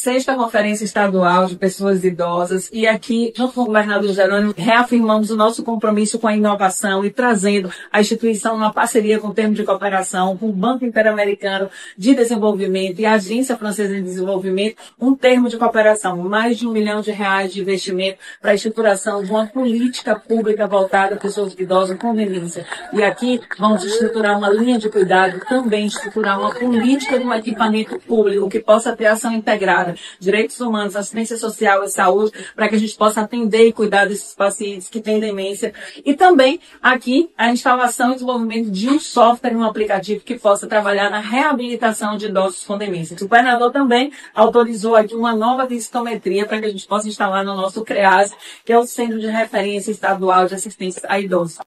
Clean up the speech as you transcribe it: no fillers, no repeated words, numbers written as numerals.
6ª Conferência Estadual de Pessoas Idosas, e aqui, junto com o governador Jerônimo, reafirmamos o nosso compromisso com a inovação e trazendo a instituição numa parceria com o termo de cooperação, com o Banco Interamericano de Desenvolvimento e a Agência Francesa de Desenvolvimento, um termo de cooperação, mais de R$1 milhão de investimento para a estruturação de uma política pública voltada a pessoas idosas com demência. E aqui vamos estruturar uma linha de cuidado, também estruturar uma política de um equipamento público que possa ter ação integrada, direitos humanos, assistência social e saúde, para que a gente possa atender e cuidar desses pacientes que têm demência. E também aqui a instalação e desenvolvimento de um software, um aplicativo que possa trabalhar na reabilitação de idosos com demência. O governador também autorizou aqui uma nova densitometria para que a gente possa instalar no nosso CREASE, que é o Centro de Referência Estadual de Assistência a Idosos.